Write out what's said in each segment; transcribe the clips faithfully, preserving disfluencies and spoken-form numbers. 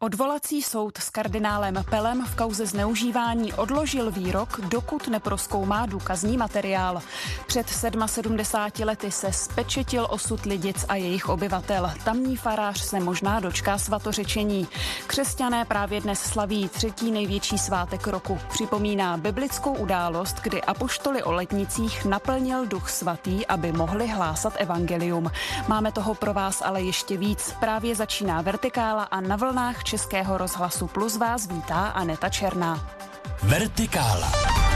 Odvolací soud s kardinálem Pellem v kauze zneužívání odložil výrok, dokud neprozkoumá důkazní materiál. Před sedmdesáti sedmi lety se spečetil osud Lidic a jejich obyvatel. Tamní farář se možná dočká svatořečení. Křesťané právě dnes slaví třetí největší svátek roku. Připomíná biblickou událost, kdy apoštoly o letnicích naplnil Duch Svatý, aby mohli hlásat evangelium. Máme toho pro vás ale ještě víc. Právě začíná Vertikála a na vlnách Českého rozhlasu Plus vás vítá Aneta Černá. Vertikála.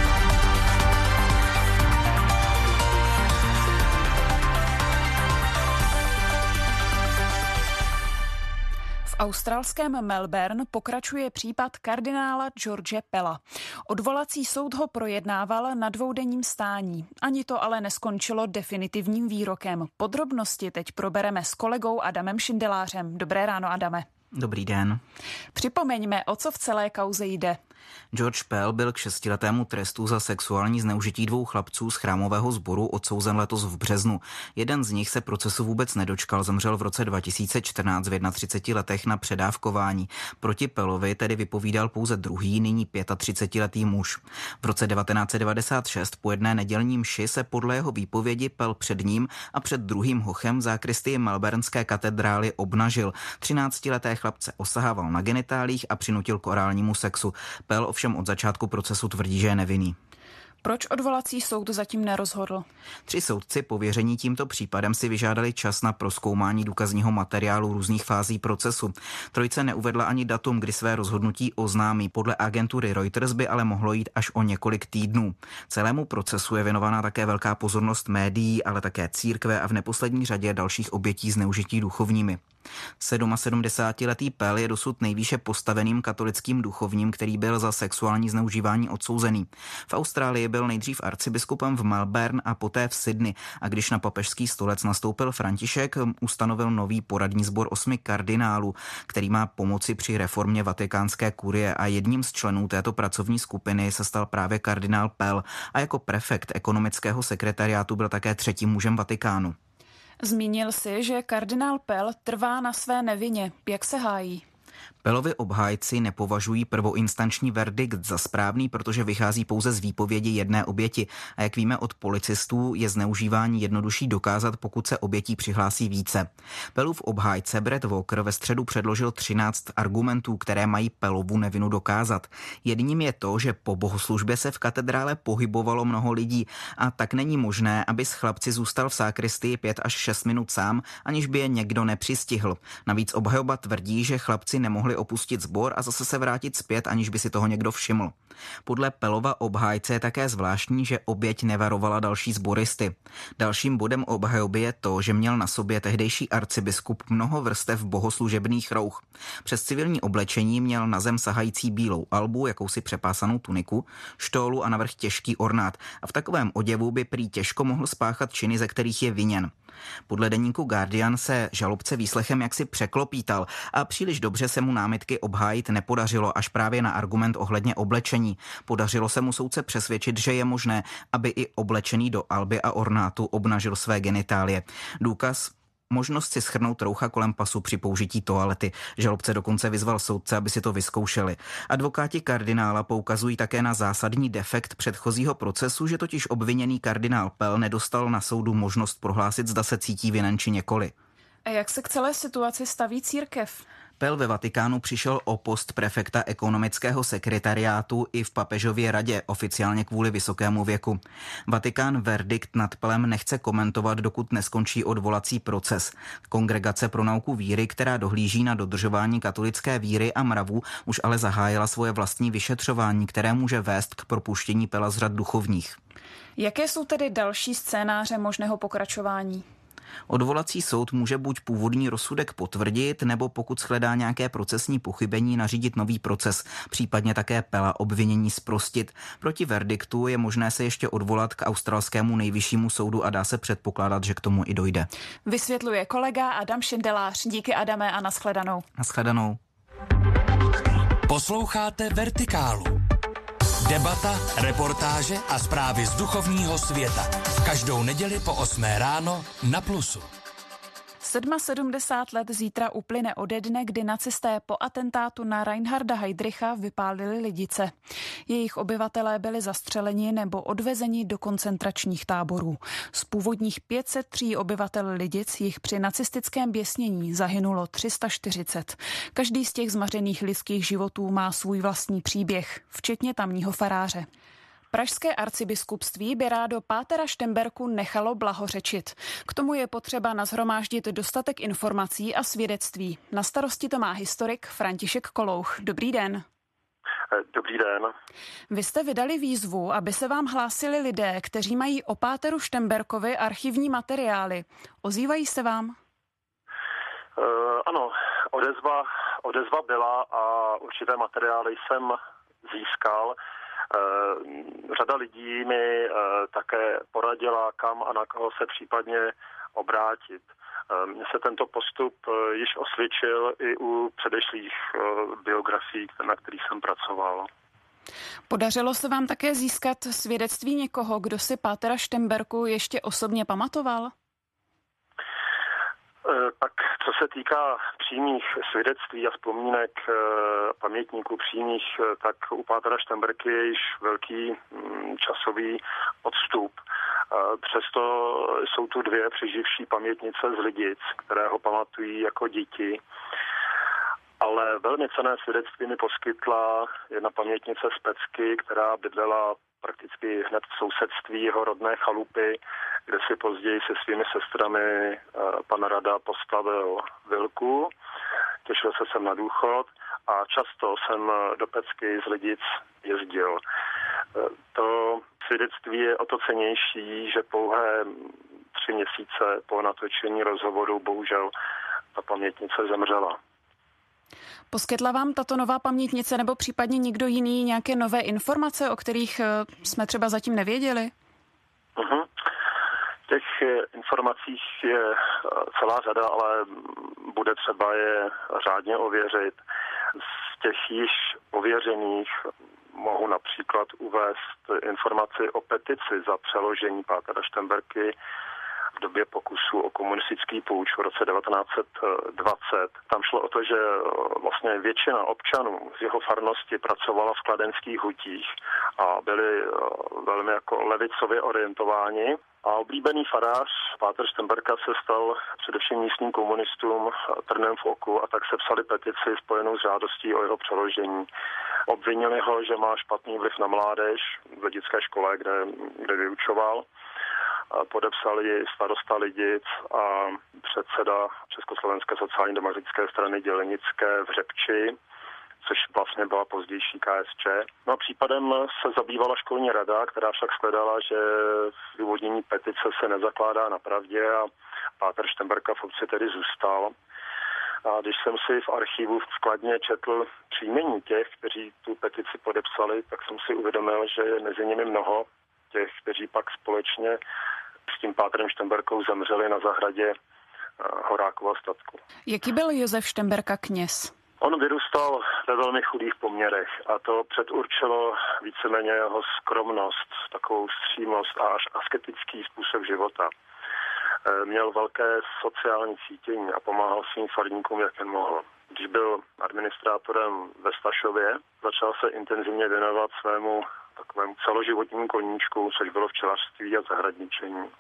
V australském Melbourne pokračuje případ kardinála George Pella. Odvolací soud ho projednával na dvoudenním stání. Ani to ale neskončilo definitivním výrokem. Podrobnosti teď probereme s kolegou Adamem Šindelářem. Dobré ráno, Adame. Dobrý den. Připomeňme, o co v celé kauze jde. George Pell byl k šestiletému trestu za sexuální zneužití dvou chlapců z chrámového sboru odsouzen letos v březnu. Jeden z nich se procesu vůbec nedočkal, zemřel v roce dva tisíce čtrnáct v třiceti jedné letech na předávkování. Proti Pellovi tedy vypovídal pouze druhý, nyní třicetiletý muž. V roce devatenáct set devadesát šest po jedné nedělní mši se podle jeho výpovědi Pell před ním a před druhým hochem v zákristii melbournské katedrály obnažil. třináctileté chlapce osahával na genitálích a přinutil k orálnímu sexu. Pell ovšem od začátku procesu tvrdí, že je nevinný. Proč odvolací soud zatím nerozhodl? Tři soudci pověření tímto případem si vyžádali čas na prozkoumání důkazního materiálu různých fází procesu. Trojice neuvedla ani datum, kdy své rozhodnutí oznámí. Podle agentury Reuters by ale mohlo jít až o několik týdnů. Celému procesu je věnovaná také velká pozornost médií, ale také církve a v neposlední řadě dalších obětí zneužití duchovními. sedmdesátiletý Pell je dosud nejvýše postaveným katolickým duchovním, který byl za sexuální zneužívání odsouzený. V Austrálii byl nejdřív arcibiskupem v Melbourne a poté v Sydney a když na papežský stolec nastoupil František, ustanovil nový poradní sbor osmi kardinálů, který má pomoci při reformě vatikánské kurie a jedním z členů této pracovní skupiny se stal právě kardinál Pell a jako prefekt ekonomického sekretariátu byl také třetím mužem Vatikánu. Zmínil si, že kardinál Pell trvá na své nevině. Jak se hájí? Pellovi obhájci nepovažují prvoinstanční verdikt za správný, protože vychází pouze z výpovědi jedné oběti. A jak víme od policistů, je zneužívání jednodušší dokázat, pokud se obětí přihlásí více. Pellův obhájce Brett Walker ve středu předložil třináct argumentů, které mají Pellovu nevinu dokázat. Jedním je to, že po bohoslužbě se v katedrále pohybovalo mnoho lidí a tak není možné, aby s chlapci zůstal v sakristii pět až šest minut sám, aniž by je někdo nepřistihl. Navíc obhajoba tvrdí, že chlapci nemohli opustit sbor a zase se vrátit zpět, aniž by si toho někdo všiml. Podle Pellova obhájce je také zvláštní, že oběť nevarovala další sboristy. Dalším bodem obhajoby je to, že měl na sobě tehdejší arcibiskup mnoho vrstev bohoslužebných rouch. Přes civilní oblečení měl na zem sahající bílou albu, jakousi přepásanou tuniku, štólu a navrch těžký ornát a v takovém oděvu by prý těžko mohl spáchat činy, ze kterých je viněn. Podle deníku Guardian se žalobce výslechem jaksi překlopítal a příliš dobře se mu námitky obhájit nepodařilo, až právě na argument ohledně oblečení. Podařilo se mu soudce přesvědčit, že je možné, aby i oblečený do alby a ornátu obnažil své genitálie. Důkaz: možnost si shrnout roucha kolem pasu při použití toalety. Žalobce dokonce vyzval soudce, aby si to vyzkoušeli. Advokáti kardinála poukazují také na zásadní defekt předchozího procesu, že totiž obviněný kardinál Pell nedostal na soudu možnost prohlásit, zda se cítí vinen či nikoli. A jak se k celé situaci staví církev? Pell ve Vatikánu přišel o post prefekta ekonomického sekretariátu i v papežově radě, oficiálně kvůli vysokému věku. Vatikán verdikt nad Pellem nechce komentovat, dokud neskončí odvolací proces. Kongregace pro nauku víry, která dohlíží na dodržování katolické víry a mravů, už ale zahájila svoje vlastní vyšetřování, které může vést k propuštění Pella z řad duchovních. Jaké jsou tedy další scénáře možného pokračování? Odvolací soud může buď původní rozsudek potvrdit, nebo pokud shledá nějaké procesní pochybení, nařídit nový proces, případně také Pella obvinění zprostit. Proti verdiktu je možné se ještě odvolat k australskému nejvyššímu soudu a dá se předpokládat, že k tomu i dojde. Vysvětluje kolega Adam Šindelář. Díky, Adame, a nashledanou. Nashledanou. Posloucháte Vertikálu. Debata, reportáže a zprávy z duchovního světa. Každou neděli po osmé ráno na Plusu. sedmdesát let zítra uplyne ode dne, kdy nacisté po atentátu na Reinharda Heydricha vypálili Lidice. Jejich obyvatelé byli zastřeleni nebo odvezeni do koncentračních táborů. Z původních pět set tři obyvatel Lidic jich při nacistickém běsnění zahynulo tři sta čtyřicet. Každý z těch zmařených lidských životů má svůj vlastní příběh, včetně tamního faráře. Pražské arcibiskupství by rádo pátera Štemberku nechalo blahořečit. K tomu je potřeba nashromáždit dostatek informací a svědectví. Na starosti to má historik František Kolouch. Dobrý den. Dobrý den. Vy jste vydali výzvu, aby se vám hlásili lidé, kteří mají o páteru Štemberkovi archivní materiály. Ozývají se vám? Uh, ano, odezva, odezva byla a určité materiály jsem získal. Uh, řada lidí mi uh, také poradila, kam a na koho se případně obrátit. Uh, mně se tento postup uh, již osvědčil i u předešlých uh, biografií, na kterých jsem pracoval. Podařilo se vám také získat svědectví někoho, kdo si pátera Štemberku ještě osobně pamatoval? Tak co se týká přímých svědectví a vzpomínek pamětníků přímých, tak u pátera Štemberky je již velký časový odstup. Přesto jsou tu dvě přeživší pamětnice z Lidic, které ho pamatují jako děti. Ale velmi cenné svědectví mi poskytla jedna pamětnice z Pecky, která bydlela prakticky hned v sousedství jeho rodné chalupy, kde si později se svými sestrami pan Rada postavil vilku. Těšil se sem na důchod a často jsem do Pecky z Lidic jezdil. To svědectví je o to cennější, že pouhé tři měsíce po natočení rozhovoru bohužel ta pamětnice zemřela. Poskytla vám tato nová pamětnice nebo případně někdo jiný nějaké nové informace, o kterých jsme třeba zatím nevěděli? Uh-huh. Těch informací je celá řada, ale bude třeba je řádně ověřit. Z těch již ověřených mohu například uvést informaci o petici za přeložení pátera Štemberky v době pokusu o komunistický půjč v roce devatenáct set dvacet. Tam šlo o to, že vlastně většina občanů z jeho farnosti pracovala v kladenských hutích a byli velmi jako levicově orientováni. A oblíbený farář páter Štemberka se stal především místním komunistům trnem v oku a tak sepsali petici spojenou s žádostí o jeho přeložení. Obvinili ho, že má špatný vliv na mládež v lidické škole, kde, kde vyučoval. Podepsali starosta Lidic a předseda Československé sociálně demokratické strany Dělnické v Řepči, což vlastně byla pozdější K S Č. No a případem se zabývala školní rada, která však shledala, že v důvodnění petice se nezakládá na pravdě a páter Štemberka v obci tedy zůstal. A když jsem si v archivu skladně četl příjmení těch, kteří tu petici podepsali, tak jsem si uvědomil, že je mezi nimi mnoho těch, kteří pak společně s tím pátrem Štemberkou zemřeli na zahradě Horákova statku. Jaký byl Josef Štemberka kněz? On vyrůstal ve velmi chudých poměrech a to předurčilo víceméně jeho skromnost, takovou střímost a až asketický způsob života. Měl velké sociální cítění a pomáhal svým farníkům, jak jen mohl. Když byl administrátorem ve Stašově, začal se intenzivně věnovat svému takovému celoživotnímu koníčku, což bylo včelařství a zahradničení.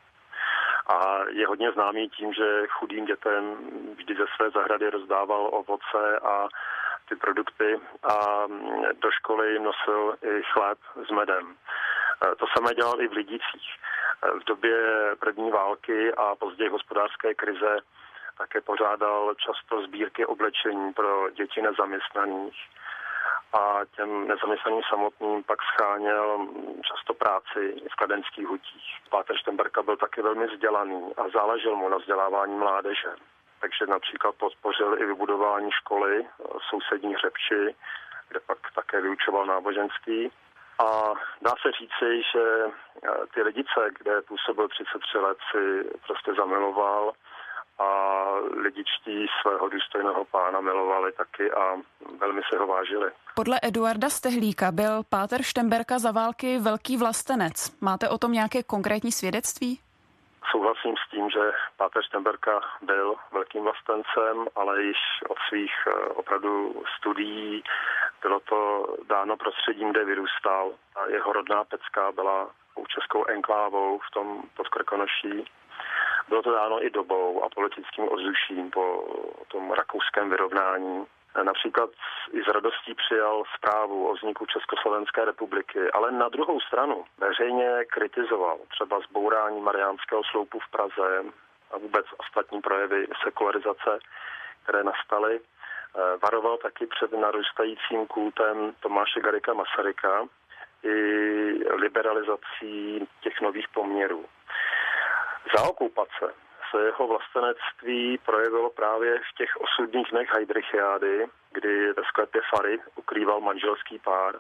A je hodně známý tím, že chudým dětem vždy ze své zahrady rozdával ovoce a ty produkty a do školy jim nosil i chléb s medem. To samé dělal i v Lidicích. V době první války a později hospodářské krize také pořádal často sbírky oblečení pro děti nezaměstnaných. A těm nezaměstnaným samotným pak scháněl často práci v kladenských hutích. Páter Štemberka byl taky velmi vzdělaný a záležel mu na vzdělávání mládeže. Takže například podpořil i vybudování školy v sousední Řepči, kde pak také vyučoval náboženství. A dá se říci, že ty Lidice, kde působil třicet tři let, si prostě zamiloval a lidičtí svého důstojného pána milovali taky a velmi se ho vážili. Podle Eduarda Stehlíka byl páter Štemberka za války velký vlastenec. Máte o tom nějaké konkrétní svědectví? Souhlasím s tím, že páter Štemberka byl velkým vlastencem, ale již od svých opravdu studií bylo to dáno prostředím, kde vyrůstal. A jeho rodná Pecka byla českou enklávou v tom Podkrkonoší. Bylo to dáno i dobou a politickým ovzduším po tom rakouském vyrovnání. Například i s radostí přijal zprávu o vzniku Československé republiky, ale na druhou stranu veřejně kritizoval třeba zbourání Mariánského sloupu v Praze a vůbec ostatní projevy sekularizace, které nastaly. Varoval taky před narůstajícím kultem Tomáše Garrigua Masaryka i liberalizací těch nových poměrů. Za okupace se jeho vlastenectví projevilo právě v těch osudných dnech Heydrichiády, kdy ve sklepě Fary ukrýval manželský pár.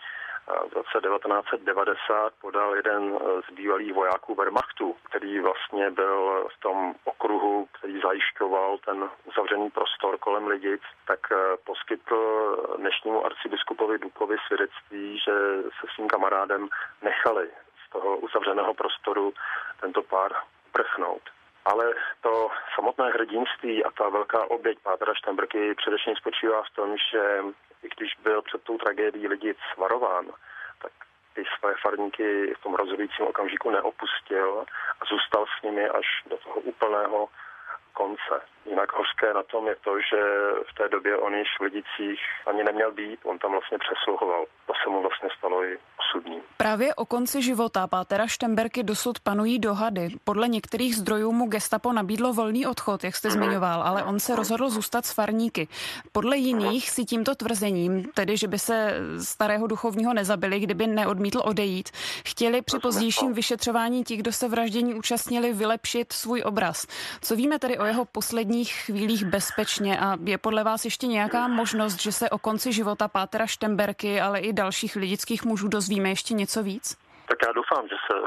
V roce devatenáct set devadesát podal jeden z bývalých vojáků Wehrmachtu, který vlastně byl v tom okruhu, který zajišťoval ten uzavřený prostor kolem Lidic, tak poskytl dnešnímu arcibiskupovi Dukovi svědectví, že se svým kamarádem nechali z toho uzavřeného prostoru tento pár uprchnout. Ale to samotné hrdinství a ta velká oběť pátra Štemberky především spočívá v tom, že i když byl před tou tragédií Lidic varován, tak ty své farníky v tom rozhodujícím okamžiku neopustil a zůstal s nimi až do toho úplného konce. Jinak hořké na tom je to, že v té době on již v Lidicích ani neměl být, on tam vlastně přesluhoval. To se mu vlastně stalo i osudným. Právě o konci života pátera Štemberky dosud panují dohady. Podle některých zdrojů mu gestapo nabídlo volný odchod, jak jste mm-hmm. zmiňoval, ale on se rozhodl zůstat s farníky. Podle jiných si tímto tvrzením, tedy že by se starého duchovního nezabili, kdyby neodmítl odejít, chtěli při pozdějším vyšetřování ti, kdo se vraždění účastnili, vylepšit svůj obraz. Co víme tedy o jeho posledních chvílích bezpečně a je podle vás ještě nějaká možnost, že se o konci života pátera Štemberky, ale i dalších lidických mužů dozvíme ještě něco víc? Tak já doufám, že se,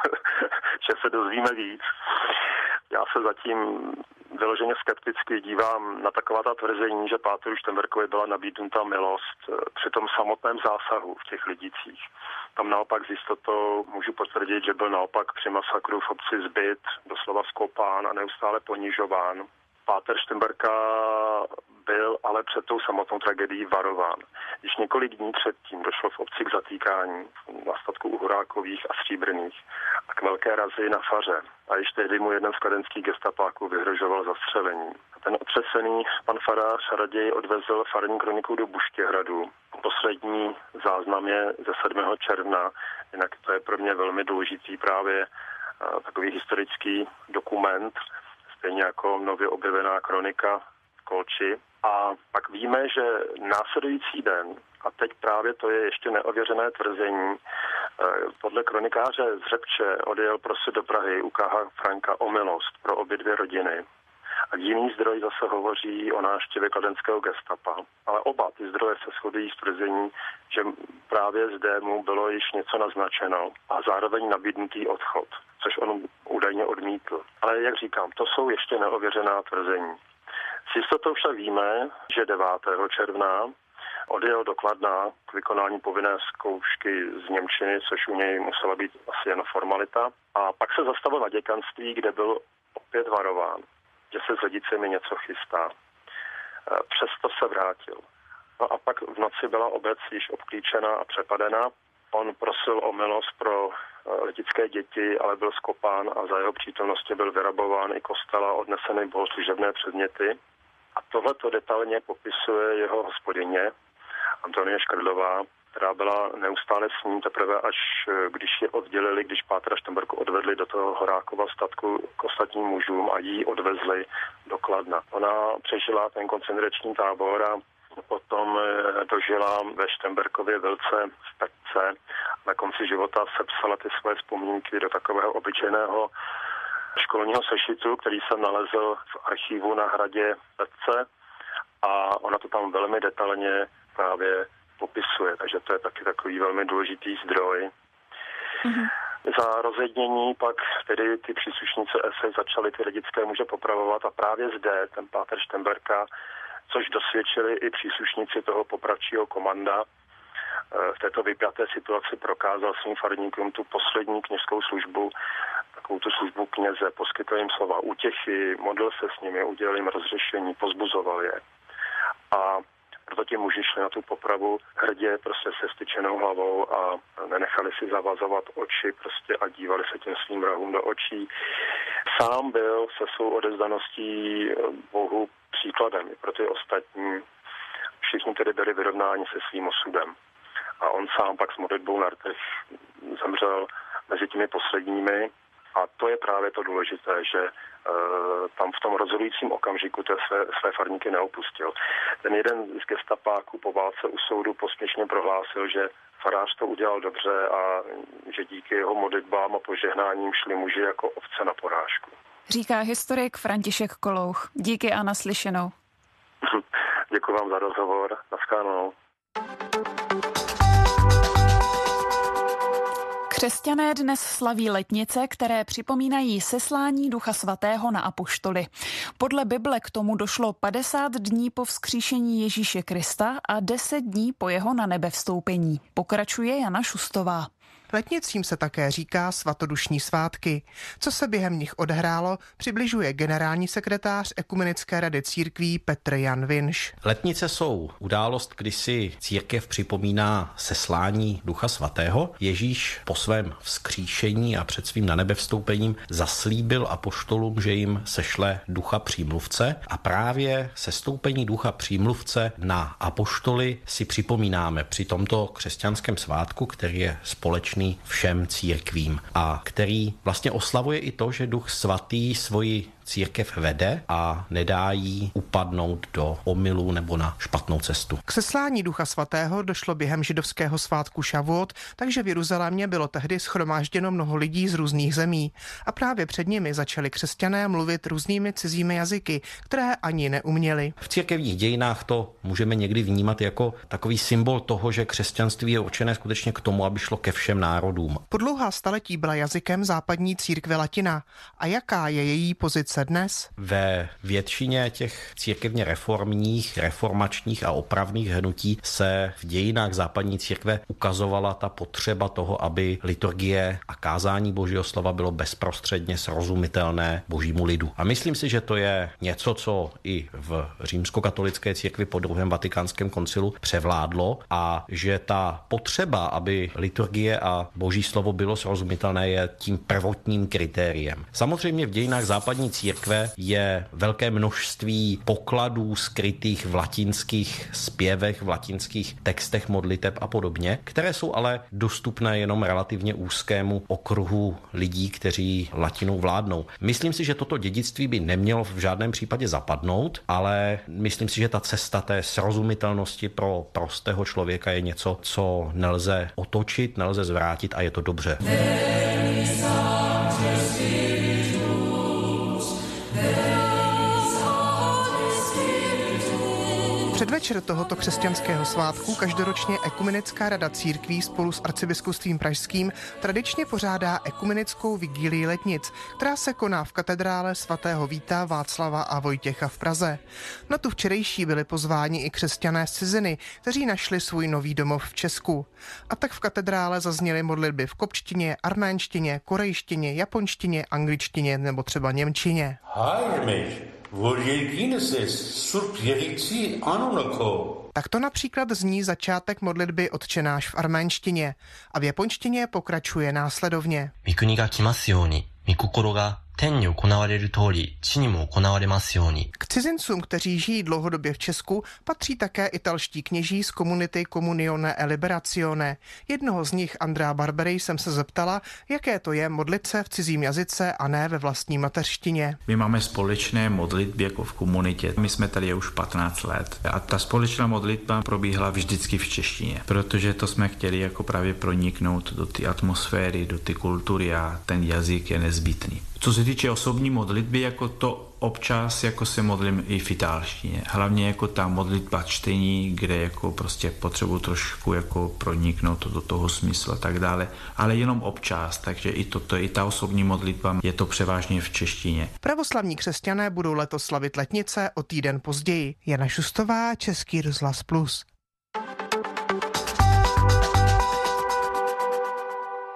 že se dozvíme víc. Já se zatím vyloženě skepticky dívám na taková ta tvrzení, že páteru Štemberkovi byla nabídnuta milost při tom samotném zásahu v těch Lidicích. Tam naopak s jistotou můžu potvrdit, že byl naopak při masakru v obci zbyt, doslova skopán a neustále ponižován. Páter Štemberka byl ale před tou samotnou tragédií varován. Již několik dní předtím došlo v obci k zatýkání na statku Uhorákových a Stříbrných a k velké razi na faře. A již tehdy mu jeden z kladenských gestapáků vyhrožoval zastřelení. A ten otřesený pan farář raději odvezl farní kroniku do Buštěhradu. Poslední záznam je ze sedmého června, jinak to je pro mě velmi důležitý právě takový historický dokument, stejně jako nově objevená kronika v Kolči. A pak víme, že následující den, a teď právě to je ještě neověřené tvrzení, podle kronikáře z Řepče odjel prosit do Prahy u K H Franka o milost pro obě dvě rodiny. A jiný zdroj zase hovoří o návštěvě kladenského gestapa. Ale oba ty zdroje se shodují s tvrzení, že právě zde mu bylo již něco naznačeno a zároveň nabídnutý odchod, což on údajně odmítl. Ale jak říkám, to jsou ještě neověřená tvrzení. S jistotou však víme, že devátého června odjel do Kladna k vykonání povinné zkoušky z němčiny, což u něj musela být asi jen formalita. A pak se zastavil na děkanství, kde byl opět varován, že se s Lidicemi něco chystá. Přesto se vrátil. No a pak v noci byla obec již obklíčena a přepadena. On prosil o milost pro lidické děti, ale byl skopán a za jeho přítomnosti byl vyrabován i kostel a odneseny bohoslužebné předměty. A tohleto detailně popisuje jeho hospodyně Antonie Škrdlová, která byla neustále s ním teprve až když je oddělili, když pátra Štemberku odvedli do toho Horákova statku k ostatním mužům a jí odvezli do Kladna. Ona přežila ten koncentrační tábor a potom dožila ve Štemberkově vilce v Petce. Na konci života sepsala ty své vzpomínky do takového obyčejného školního sešitu, který jsem nalezl v archivu na hradě Petce a ona to tam velmi detailně právě popisuje, takže to je taky takový velmi důležitý zdroj. Mm-hmm. Za rozednění pak tedy ty příslušníci S S začali ty lidické muže popravovat a právě zde ten páter Štemberka, což dosvědčili i příslušníci toho popravčího komanda, v této vypjaté situaci prokázal svým farníkům tu poslední kněžskou službu, takovou tu službu kněze, poskytl jim slova útěchy, modlil se s nimi, udělal jim rozřešení, pozbuzoval je. A proto ti muži šli na tu popravu hrdě, prostě se styčenou hlavou a nenechali si zavazovat oči prostě a dívali se těm svým vrahům do očí. Sám byl se svou odevzdaností Bohu příkladem i pro ty ostatní. Všichni tedy byli vyrovnáni se svým osudem. A on sám pak s modlitbou na rtech zemřel mezi těmi posledními. A to je právě to důležité, že e, tam v tom rozhodujícím okamžiku té své, své farníky neopustil. Ten jeden z gestapáků po válce u soudu posměšně prohlásil, že farář to udělal dobře a že díky jeho modlitbám a požehnáním šli muži jako ovce na porážku. Říká historik František Kolouch. Díky a naslyšenou. Děkuji vám za rozhovor. Naschledanou. Křesťané dnes slaví letnice, které připomínají seslání Ducha Svatého na apoštoly. Podle Bible k tomu došlo padesát dní po vzkříšení Ježíše Krista a deset dní po jeho na nebe vstoupení. Pokračuje Jana Šustová. Letnicím se také říká svatodušní svátky. Co se během nich odehrálo, přibližuje generální sekretář Ekumenické rady církví Petr Jan Vinš. Letnice jsou událost, kdy si církev připomíná seslání Ducha Svatého. Ježíš po svém vzkříšení a před svým nanebevstoupením zaslíbil apoštolům, že jim sešle Ducha přímluvce a právě sestoupení Ducha přímluvce na apoštoly si připomínáme při tomto křesťanském svátku, který je společný všem církvím a který vlastně oslavuje i to, že Duch Svatý svoji církev vede a nedá jí upadnout do omylu nebo na špatnou cestu. K seslání Ducha Svatého došlo během židovského svátku Šavuot, takže v Jeruzalémě bylo tehdy shromážděno mnoho lidí z různých zemí a právě před nimi začali křesťané mluvit různými cizími jazyky, které ani neuměli. V církevních dějinách to můžeme někdy vnímat jako takový symbol toho, že křesťanství je určené skutečně k tomu, aby šlo ke všem národům. Po dlouhá staletí byla jazykem západní církve latina. A jaká je její pozice dnes? Ve většině těch církevně reformních, reformačních a opravných hnutí se v dějinách západní církve ukazovala ta potřeba toho, aby liturgie a kázání Božího slova bylo bezprostředně srozumitelné božímu lidu. A myslím si, že to je něco, co i v římskokatolické církvi po druhém vatikánském koncilu převládlo a že ta potřeba, aby liturgie a boží slovo bylo srozumitelné, je tím prvotním kritériem. Samozřejmě v dějinách západní církve je velké množství pokladů skrytých v latinských zpěvech, v latinských textech modliteb a podobně, které jsou ale dostupné jenom relativně úzkému okruhu lidí, kteří latinou vládnou. Myslím si, že toto dědictví by nemělo v žádném případě zapadnout, ale myslím si, že ta cesta té srozumitelnosti pro prostého člověka je něco, co nelze otočit, nelze zvrátit a je to dobře. Předvečer tohoto křesťanského svátku každoročně Ekumenická rada církví spolu s arcibiskupstvím pražským tradičně pořádá ekumenickou vigílii letnic, která se koná v katedrále svatého Víta, Václava a Vojtěcha v Praze. Na tu včerejší byli pozváni i křesťané z ciziny, kteří našli svůj nový domov v Česku. A tak v katedrále zazněly modlitby v kopčtině, arménštině, korejštině, japonštině, angličtině nebo třeba němčině. Tak to například zní začátek modlitby Otčenáš v arménštině a v japonštině pokračuje následovně. K cizincům, kteří žijí dlouhodobě v Česku, patří také italští kněží z komunity Comunione e Liberazione. Jednoho z nich, Andrea Barberi, jsem se zeptala, jaké to je modlit se v cizím jazyce a ne ve vlastní mateřštině. My máme společné modlitby jako v komunitě. My jsme tady už patnáct let a ta společná modlitba probíhala vždycky v češtině, protože to jsme chtěli jako právě proniknout do té atmosféry, do té kultury a ten jazyk je nezbytný. Co se týče osobní modlitby, jako to občas jako se modlím i v italštině. Hlavně jako ta modlitba čtení, kde jako prostě potřebuji trošku jako proniknout do toho smyslu a tak dále, ale jenom občas, takže i toto, i ta osobní modlitba je to převážně v češtině. Pravoslavní křesťané budou letos slavit letnice o týden později. Jana Šustová, Český rozhlas Plus.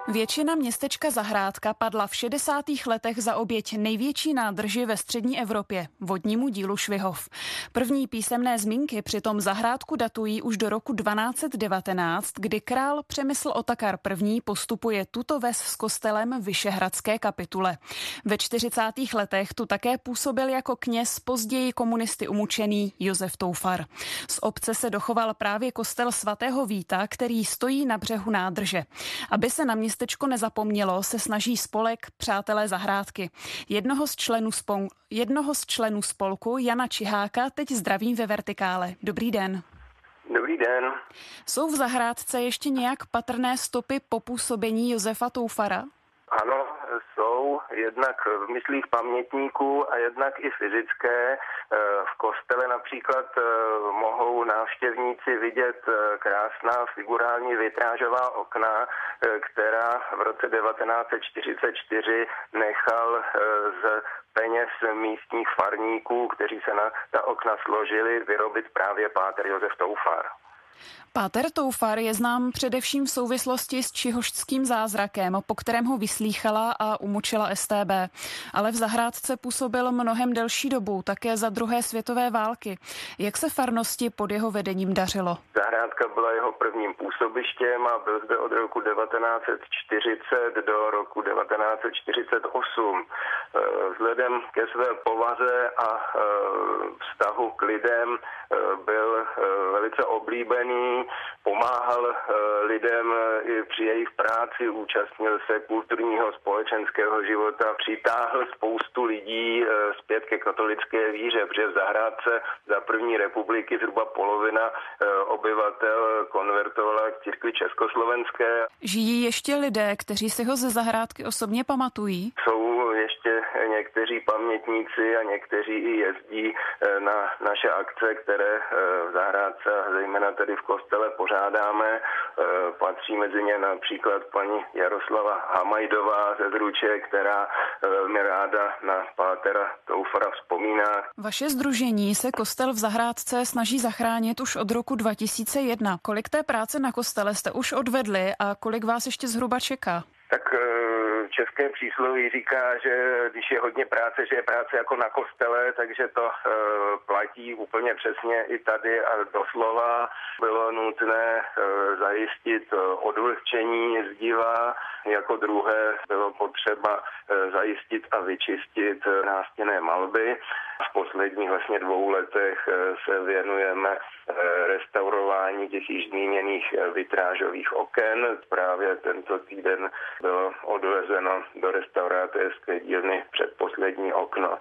Většina městečka Zahrádka padla v šedesátých letech za oběť největší nádrži ve střední Evropě, vodnímu dílu Švihov. První písemné zmínky přitom Zahrádku datují už do roku dvanáct devatenáct, kdy král Přemysl Otakar I. postupuje tuto ves s kostelem Vyšehradské kapitule. Ve čtyřicátých letech tu také působil jako kněz později komunisty umučený Josef Toufar. Z obce se dochoval právě kostel svatého Víta, který stojí na břehu nádrže. Aby se na městečko nezapomnělo, se snaží spolek Přátelé Zahrádky. Jednoho z členů, spol- jednoho z členů spolku, Jana Čiháka, teď zdravím ve Vertikále. Dobrý den. Dobrý den. Jsou v Zahrádce ještě nějak patrné stopy po působení Josefa Toufara? Ano, jsou jednak v myslích pamětníků a jednak i fyzické. V kostele například mohou návštěvníci vidět krásná figurální vitrážová okna, která v roce devatenáct set čtyřicet čtyři nechal z peněz místních farníků, kteří se na ta okna složili, vyrobit právě páter Josef Toufar. Páter Toufar je znám především v souvislosti s čihožským zázrakem, po kterém ho vyslýchala a umučila S T B. Ale v Zahrádce působil mnohem delší dobu, také za druhé světové války. Jak se farnosti pod jeho vedením dařilo? Zahrádka byla jeho prvním působištěm a byl zde od roku devatenáct set čtyřicet do roku devatenáct set čtyřicet osm. Vzhledem ke své povaze a vztahu k lidem byl velice oblíbený, pomáhal lidem i při jejich práci, účastnil se kulturního společenského života, přitáhl spoustu lidí zpět ke katolické víře, protože v Zahrádce za první republiky zhruba polovina obyvatel konvertovala k církvi československé. Žijí ještě lidé, kteří si ho ze Zahrádky osobně pamatují? Jsou ještě někteří pamětníci a někteří i jezdí na naše akce, které v Zahrádce, zejména tedy v kostele, pořádáme. Patří mezi ně například paní Jaroslava Hamajdová ze Zruče, která velmi ráda na pátera Toufara vzpomíná. Vaše sdružení se kostel v Zahrádce snaží zachránit už od roku dva tisíce jedna. Kolik té práce na kostele jste už odvedli a kolik vás ještě zhruba čeká? Tak české přísloví říká, že když je hodně práce, že je práce jako na kostele, takže to e, platí úplně přesně i tady a doslova. Bylo nutné e, zajistit odvlhčení zdiva, jako druhé bylo potřeba e, zajistit a vyčistit nástěnné malby. V posledních vlastně dvou letech e, se věnujeme e, restaurování těch již zmíněných vitrážových oken. Právě tento týden bylo odvezeno do restaurátorské dílny předposlední okno.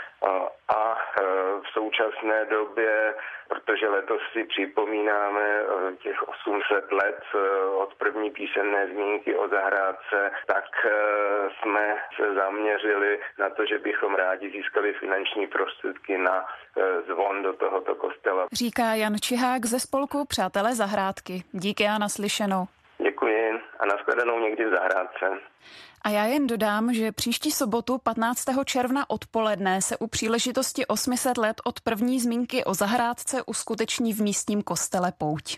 A v současné době, protože letos si připomínáme těch osm set let od první písemné zmínky o Zahrádce, tak jsme se zaměřili na to, že bychom rádi získali finanční prostředky na zvon do tohoto kostela. Říká Jan Čihák ze spolku Přátelé Zahrádky. Díky a naslyšenou. Děkuji a nashledanou někdy v Zahrádce. A já jen dodám, že příští sobotu patnáctého června odpoledne se u příležitosti osm set let od první zmínky o Zahrádce uskuteční v místním kostele pouť.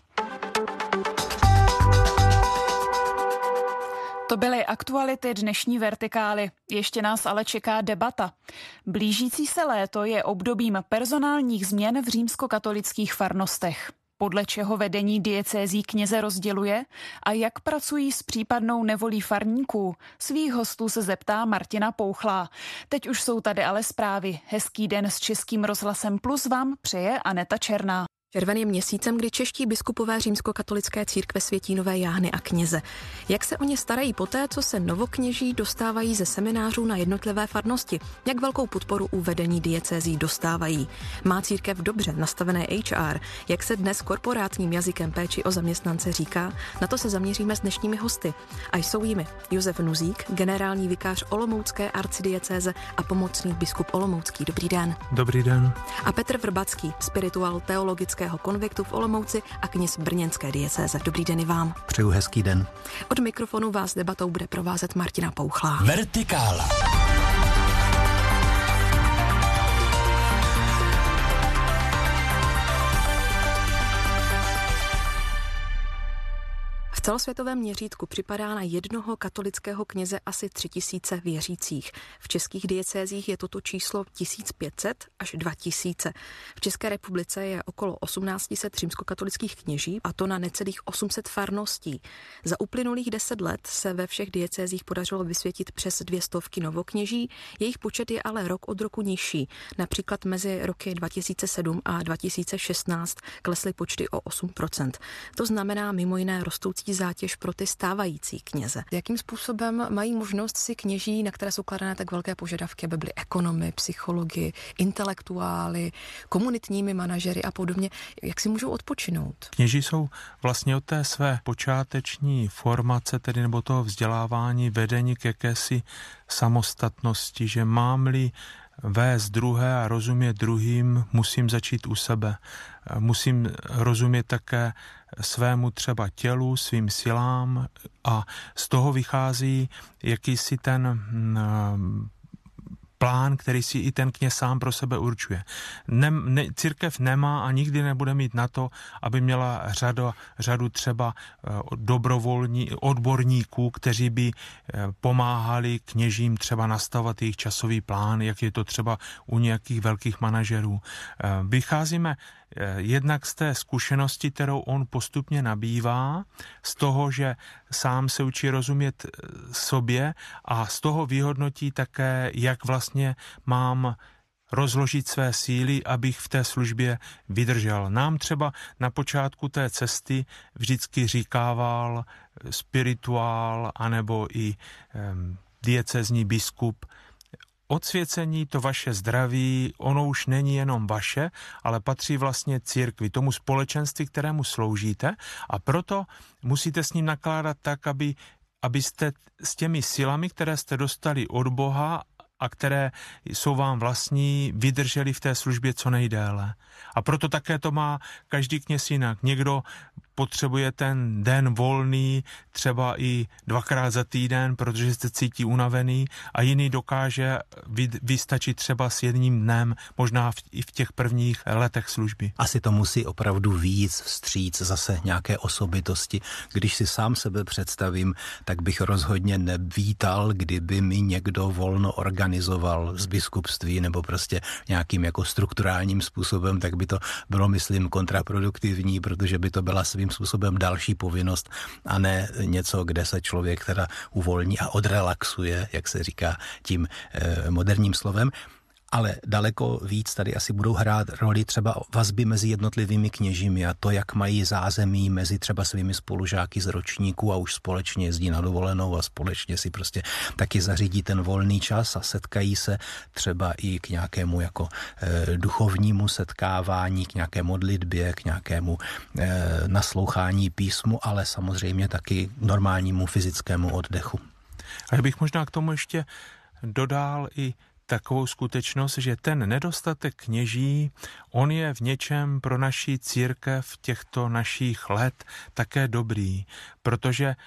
To byly aktuality dnešní Vertikály. Ještě nás ale čeká debata. Blížící se léto je obdobím personálních změn v římskokatolických farnostech. Podle čeho vedení diecézí kněze rozděluje a jak pracují s případnou nevolí farníků? Svých hostů se zeptá Martina Pouchlá. Teď už jsou tady ale zprávy. Hezký den s Českým rozhlasem Plus vám přeje Aneta Černá. Červen je měsícem, kdy čeští biskupové římskokatolické církve světí nové jáhny a kněze. Jak se o ně starají poté, co se novokněží dostávají ze seminářů na jednotlivé farnosti? Jak velkou podporu u vedení diecézí dostávají? Má církev dobře nastavené H R? Jak se dnes korporátním jazykem péči o zaměstnance říká? Na to se zaměříme s dnešními hosty. A jsou jimi Josef Nuzík, generální vikář Olomoucké arcidiecéze a pomocný biskup Olomoucký. Dobrý den. Dobrý den. A Petr Vrbacký, spirituál teologické konviktu v Olomouci a kněz brněnské diecéze. Dobrý den i vám. Přeju hezký den. Od mikrofonu vás debatou bude provázet Martina Pouchlá. Vertikála. V celosvětovém měřítku připadá na jednoho katolického kněze asi tři tisíce věřících. V českých diecézích je toto číslo tisíc pět set až dva tisíce. V České republice je okolo osmnáct set římskokatolických kněží, a to na necelých osm set farností. Za uplynulých deset let se ve všech diecézích podařilo vysvětit přes dvě stovky novokněží, jejich počet je ale rok od roku nižší. Například mezi roky dva tisíce sedm a dva tisíce šestnáct klesly počty o osm procent. To znamená mimo jiné rostoucí zátěž pro ty stávající kněze. Jakým způsobem mají možnost si kněží, na které jsou kladené tak velké požadavky, aby byli ekonomy, psychologi, intelektuály, komunitními manažery a podobně, jak si můžou odpočinout? Kněží jsou vlastně od té své počáteční formace, tedy nebo toho vzdělávání, vedení k jakési samostatnosti, že mám-li vést druhé a rozumět druhým, musím začít u sebe. Musím rozumět také svému třeba tělu, svým silám, a z toho vychází jakýsi ten plán, který si i ten kněz sám pro sebe určuje. Ne, ne, církev nemá a nikdy nebude mít na to, aby měla řadu, řadu třeba dobrovolní odborníků, kteří by pomáhali kněžím třeba nastavovat jejich časový plán, jak je to třeba u nějakých velkých manažerů. Vycházíme jednak z té zkušenosti, kterou on postupně nabývá, z toho, že sám se učí rozumět sobě, a z toho vyhodnotí také, jak vlastně mám rozložit své síly, abych v té službě vydržel. Nám třeba na počátku té cesty vždycky říkával spirituál anebo i um, diecézní biskup: odsvěcení, to vaše zdraví, ono už není jenom vaše, ale patří vlastně církvi, tomu společenství, kterému sloužíte, a proto musíte s ním nakládat tak, aby, abyste s těmi silami, které jste dostali od Boha a které jsou vám vlastní, vydrželi v té službě co nejdéle. A proto také to má každý kněz jinak. Někdo potřebuje ten den volný, třeba i dvakrát za týden, protože se cítí unavený, a jiný dokáže vystačit třeba s jedním dnem, možná v, i v těch prvních letech služby. Asi to musí opravdu víc vstříc zase nějaké osobitosti. Když si sám sebe představím, tak bych rozhodně nevítal, kdyby mi někdo volno organizoval z biskupství nebo prostě nějakým jako strukturálním způsobem, tak by to bylo, myslím, kontraproduktivní, protože by to byla svým způsobem další povinnost a ne něco, kde se člověk teda uvolní a odrelaxuje, jak se říká tím eh, moderním slovem. Ale daleko víc tady asi budou hrát roli třeba vazby mezi jednotlivými kněžími a to, jak mají zázemí mezi třeba svými spolužáky z ročníku a už společně jezdí na dovolenou a společně si prostě taky zařídí ten volný čas a setkají se třeba i k nějakému jako e, duchovnímu setkávání, k nějaké modlitbě, k nějakému e, naslouchání písmu, ale samozřejmě taky normálnímu fyzickému oddechu. A já bych možná k tomu ještě dodal i takovou skutečnost, že ten nedostatek kněží, on je v něčem pro naší církev těchto našich let také dobrý, protože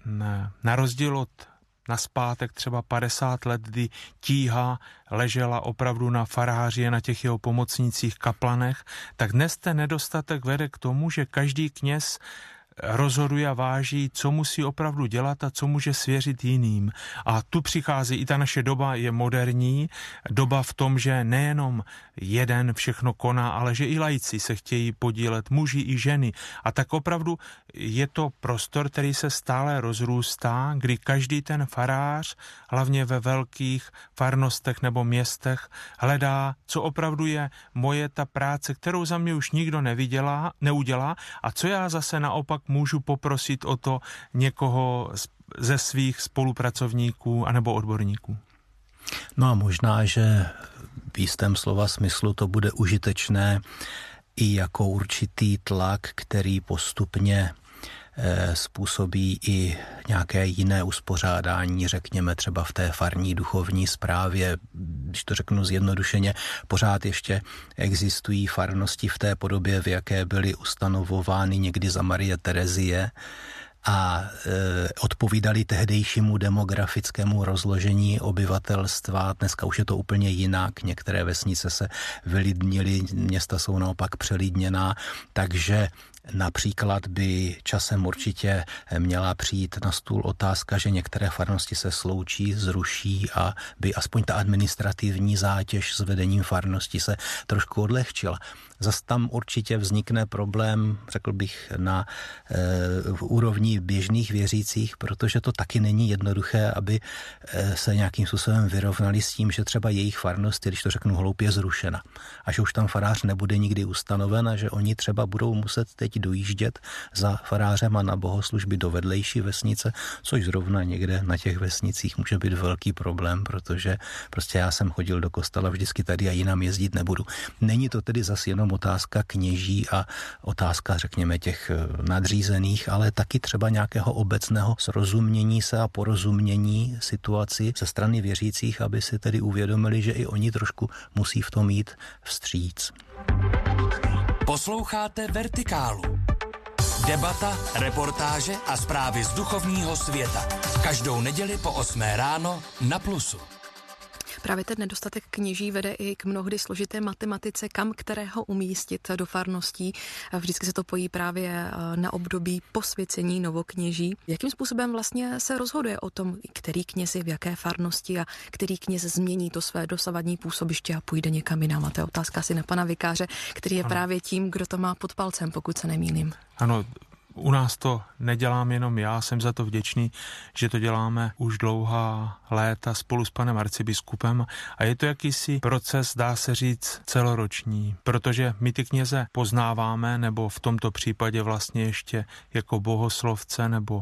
na rozdíl od nazpátek třeba padesát let, kdy tíha ležela opravdu na faráři a na těch jeho pomocnících kaplanech, tak dnes ten nedostatek vede k tomu, že každý kněz rozhoduje a váží, co musí opravdu dělat a co může svěřit jiným. A tu přichází, i ta naše doba je moderní, doba v tom, že nejenom jeden všechno koná, ale že i laici se chtějí podílet, muži i ženy. A tak opravdu je to prostor, který se stále rozrůstá, kdy každý ten farář, hlavně ve velkých farnostech nebo městech, hledá, co opravdu je moje ta práce, kterou za mě už nikdo nevidělá, neudělá, a co já zase naopak můžu poprosit o to někoho ze svých spolupracovníků anebo odborníků. No a možná, že v jistém slova smyslu to bude užitečné i jako určitý tlak, který postupně způsobí i nějaké jiné uspořádání, řekněme třeba v té farní duchovní správě. Když to řeknu zjednodušeně, pořád ještě existují farnosti v té podobě, v jaké byly ustanovovány někdy za Marie Terezie a e, odpovídali tehdejšímu demografickému rozložení obyvatelstva. Dneska už je to úplně jinak. Některé vesnice se vylidnily, města jsou naopak přelidněná, takže Například by časem určitě měla přijít na stůl otázka, že některé farnosti se sloučí, zruší a by aspoň ta administrativní zátěž s vedením farnosti se trošku odlehčila. Zas tam určitě vznikne problém, řekl bych, na e, v úrovni běžných věřících, protože to taky není jednoduché, aby e, se nějakým způsobem vyrovnali s tím, že třeba jejich farnost, když to řeknu hloupě, zrušena. A že už tam farář nebude nikdy ustanoven a že oni třeba budou muset teď dojíždět za farářem a na bohoslužby do vedlejší vesnice, což zrovna někde na těch vesnicích může být velký problém, protože prostě já jsem chodil do kostela vždycky tady a jinam jezdit nebudu. Není to tedy zas jenom otázka kněží a otázka, řekněme, těch nadřízených, ale taky třeba nějakého obecného srozumění se a porozumění situaci ze strany věřících, aby si tedy uvědomili, že i oni trošku musí v tom jít vstříc. Posloucháte Vertikálu. Debata, reportáže a zprávy z duchovního světa. Každou neděli po osmé ráno na Plusu. Právě ten nedostatek kněží vede i k mnohdy složité matematice, kam kterého umístit do farností. Vždycky se to pojí právě na období posvěcení novokněží. Jakým způsobem vlastně se rozhoduje o tom, který kněz je v jaké farnosti a který kněz změní to své dosavadní působiště a půjde někam jinam? A to je otázka asi na pana vikáře, který je ano. právě tím, kdo to má pod palcem, pokud se nemýlím. Ano, u nás to nedělám jenom já, jsem za to vděčný, že to děláme už dlouhá léta spolu s panem arcibiskupem a je to jakýsi proces, dá se říct, celoroční, protože my ty kněze poznáváme, nebo v tomto případě vlastně ještě jako bohoslovce nebo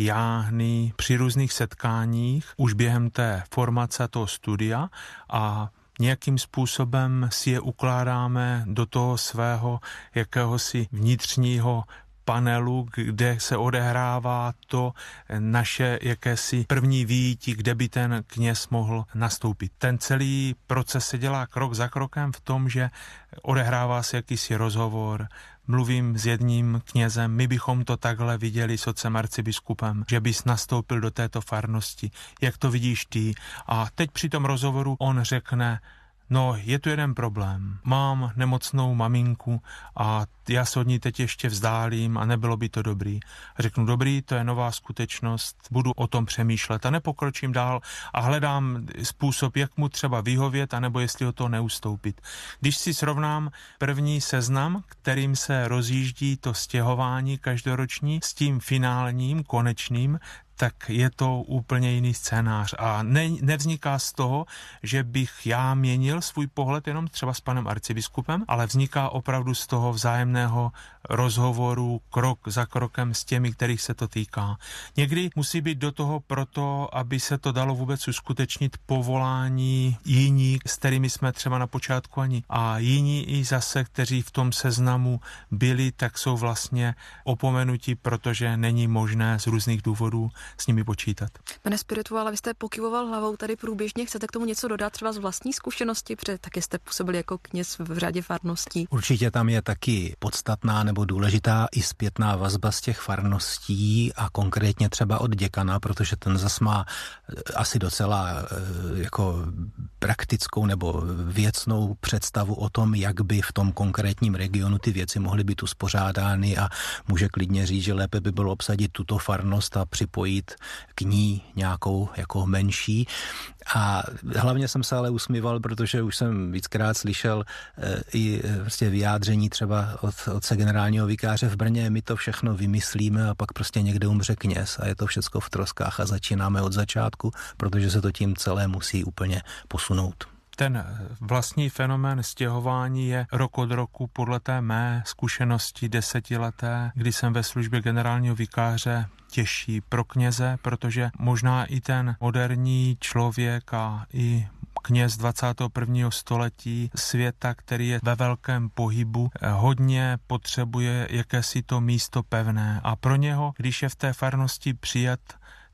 jáhny při různých setkáních už během té formace toho studia a nějakým způsobem si je ukládáme do toho svého jakéhosi vnitřního panelu, kde se odehrává to naše jakési první výjití, kde by ten kněz mohl nastoupit. Ten celý proces se dělá krok za krokem v tom, že odehrává se jakýsi rozhovor, mluvím s jedním knězem, my bychom to takhle viděli s otcem arcibiskupem, že bys nastoupil do této farnosti. Jak to vidíš ty? A teď při tom rozhovoru on řekne, no, je tu jeden problém. Mám nemocnou maminku a já se od ní teď ještě vzdálím a nebylo by to dobrý. Řeknu, dobrý, to je nová skutečnost, budu o tom přemýšlet a nepokročím dál a hledám způsob, jak mu třeba vyhovět, anebo jestli o to neustoupit. Když si srovnám první seznam, kterým se rozjíždí to stěhování každoroční s tím finálním, konečným, tak je to úplně jiný scénář a ne, nevzniká z toho, že bych já měnil svůj pohled jenom třeba s panem arcibiskupem, ale vzniká opravdu z toho vzájemného rozhovoru krok za krokem s těmi, kterých se to týká. Někdy musí být do toho proto, aby se to dalo vůbec uskutečnit povolání jiní, s kterými jsme třeba na počátku ani a jiní i zase, kteří v tom seznamu byli, tak jsou vlastně opomenuti, protože není možné z různých důvodů s nimi počítat. Pane spirituále, vy jste pokyvoval hlavou tady průběžně, chcete k tomu něco dodat třeba z vlastní zkušenosti, protože taky jste působili jako kněz v řadě farností? Určitě tam je taky podstatná nebo důležitá i zpětná vazba z těch farností a konkrétně třeba od děkana, protože ten zas má asi docela jako praktickou nebo věcnou představu o tom, jak by v tom konkrétním regionu ty věci mohly být uspořádány a může klidně říct, že lépe by bylo obsadit tuto farnost a připojit k ní nějakou jako menší. A hlavně jsem se ale usmíval, protože už jsem víckrát slyšel e, i prostě vyjádření třeba od otce generálního vikáře v Brně, my to všechno vymyslíme a pak prostě někde umře kněz a je to všecko v troskách a začínáme od začátku, protože se to tím celé musí úplně posunout. Ten vlastní fenomén stěhování je rok od roku podle té mé zkušenosti desetileté, kdy jsem ve službě generálního vikáře, těžší pro kněze, protože možná i ten moderní člověk a i kněz dvacátého prvního století světa, který je ve velkém pohybu, hodně potřebuje jakési to místo pevné a pro něho, když je v té farnosti přijat,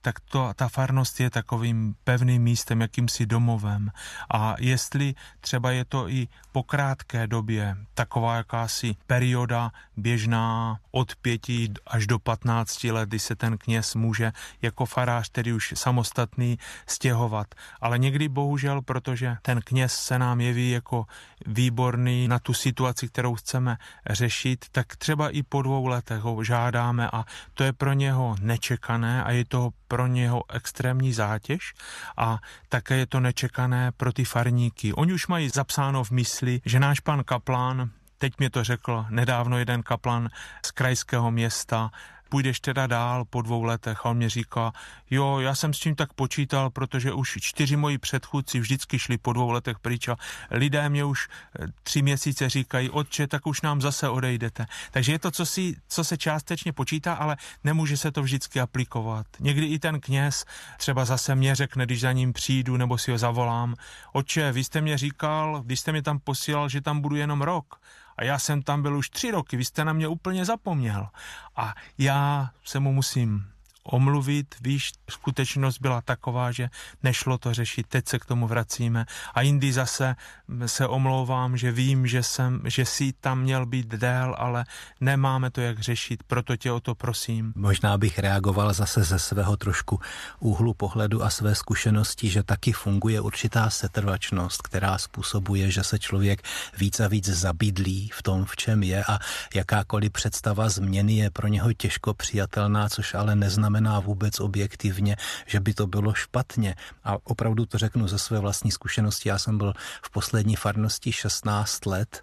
tak to, ta farnost je takovým pevným místem, jakýmsi domovem. A jestli třeba je to i po krátké době taková jakási perioda běžná od pěti až do patnácti let, kdy se ten kněz může jako farář, tedy už samostatný, stěhovat. Ale někdy bohužel, protože ten kněz se nám jeví jako výborný na tu situaci, kterou chceme řešit, tak třeba i po dvou letech ho žádáme a to je pro něho nečekané a je to pro něho extrémní zátěž a také je to nečekané pro ty farníky. Oni už mají zapsáno v mysli, že náš pan kaplán, teď mě to řekl nedávno jeden kaplan z krajského města, půjdeš teda dál po dvou letech a on mě říká, jo, já jsem s tím tak počítal, protože už čtyři moji předchůdci vždycky šli po dvou letech pryč a lidé mě už tři měsíce říkají, otče, tak už nám zase odejdete. Takže je to, co, si, co se částečně počítá, ale nemůže se to vždycky aplikovat. Někdy i ten kněz třeba zase mě řekne, když za ním přijdu nebo si ho zavolám, otče, vy jste mě říkal, vy jste mě tam posílal, že tam budu jenom rok. A já jsem tam byl už tři roky, vy jste na mě úplně zapomněl. A já se mu musím omluvit, víš, skutečnost byla taková, že nešlo to řešit, teď se k tomu vracíme. A jindy zase se omlouvám, že vím, že jsem, že jsi tam měl být dél, ale nemáme to jak řešit, proto tě o to prosím. Možná bych reagoval zase ze svého trošku úhlu pohledu a své zkušenosti, že taky funguje určitá setrvačnost, která způsobuje, že se člověk víc a víc zabydlí v tom, v čem je a jakákoliv představa změny je pro něho těžko přijatelná, což ale neznamená vůbec objektivně, že by to bylo špatně. A opravdu to řeknu ze své vlastní zkušenosti. Já jsem byl v poslední farnosti šestnáct let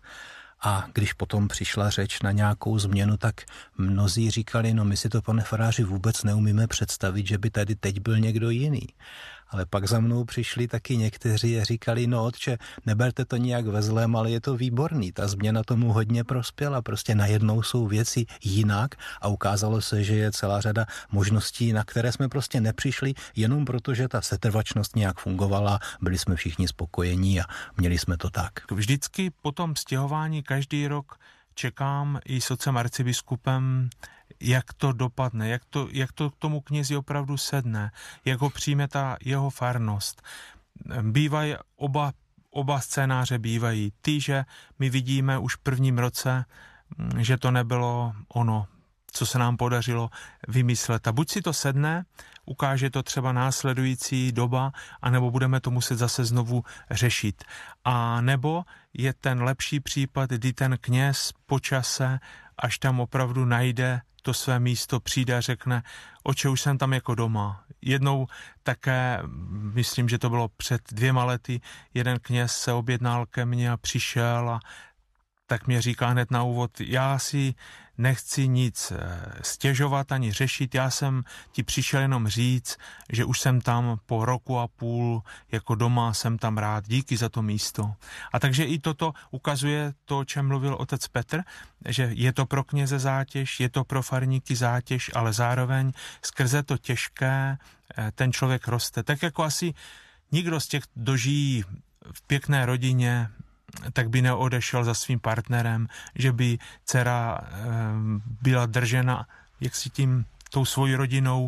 a když potom přišla řeč na nějakou změnu, tak mnozí říkali, no my si to, pane faráři, vůbec neumíme představit, že by tady teď byl někdo jiný. Ale pak za mnou přišli taky někteří a říkali, no otče, neberte to nijak ve zlém, ale je to výborný. Ta změna tomu hodně prospěla. Prostě najednou jsou věci jinak a ukázalo se, že je celá řada možností, na které jsme prostě nepřišli, jenom proto, že ta setrvačnost nějak fungovala, byli jsme všichni spokojení a měli jsme to tak. Vždycky po tom stěhování každý rok čekám i s otcem arcibiskupem, jak to dopadne, jak to, jak to k tomu knězi opravdu sedne, jak ho přijme ta jeho farnost. Bývají oba, oba scénáře bývají. Ty, že my vidíme už v prvním roce, že to nebylo ono, co se nám podařilo vymyslet. A buď si to sedne, ukáže to třeba následující doba, anebo budeme to muset zase znovu řešit. A nebo je ten lepší případ, kdy ten kněz po čase, až tam opravdu najde to své místo, přijde a řekne, oče, už jsem tam jako doma. Jednou také, myslím, že to bylo před dvěma lety, jeden kněz se objednal ke mně a přišel a tak mě říká hned na úvod, já si nechci nic stěžovat ani řešit, já jsem ti přišel jenom říct, že už jsem tam po roku a půl jako doma, jsem tam rád, díky za to místo. A takže i toto ukazuje to, o čem mluvil otec Petr, že je to pro kněze zátěž, je to pro farníky zátěž, ale zároveň skrze to těžké ten člověk roste. Tak jako asi nikdo z těch dožijí v pěkné rodině, tak by neodešel za svým partnerem, že by dcera e, byla držena jak si tím tou svojí rodinou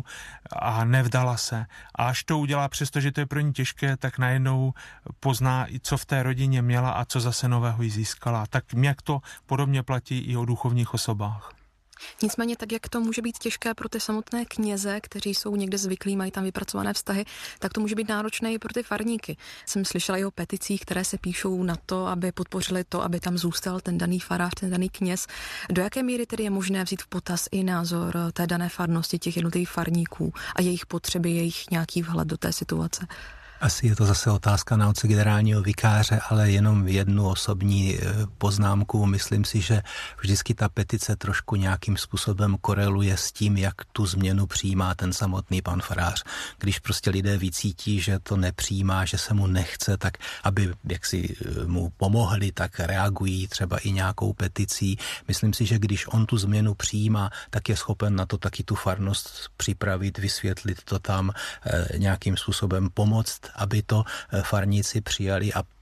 a nevdala se. A až to udělá, přestože to je pro ní těžké, tak najednou pozná i co v té rodině měla a co zase nového jí získala. Tak jak to podobně platí i o duchovních osobách. Nicméně tak, jak to může být těžké pro ty samotné kněze, kteří jsou někde zvyklí, mají tam vypracované vztahy, tak to může být náročné i pro ty farníky. Jsem slyšela i o peticích, které se píšou na to, aby podpořili to, aby tam zůstal ten daný farář, ten daný kněz. Do jaké míry tedy je možné vzít v potaz i názor té dané farnosti, těch jednotlivých farníků a jejich potřeby, jejich nějaký vhled do té situace? Asi je to zase otázka na otce generálního vikáře, ale jenom jednu osobní poznámku. Myslím si, že vždycky ta petice trošku nějakým způsobem koreluje s tím, jak tu změnu přijímá ten samotný pan farář. Když prostě lidé vycítí, že to nepřijímá, že se mu nechce, tak aby jaksi mu pomohli, tak reagují třeba i nějakou peticí. Myslím si, že když on tu změnu přijímá, tak je schopen na to taky tu farnost připravit, vysvětlit to tam, nějakým způsobem pomoct, aby to farníci přijali a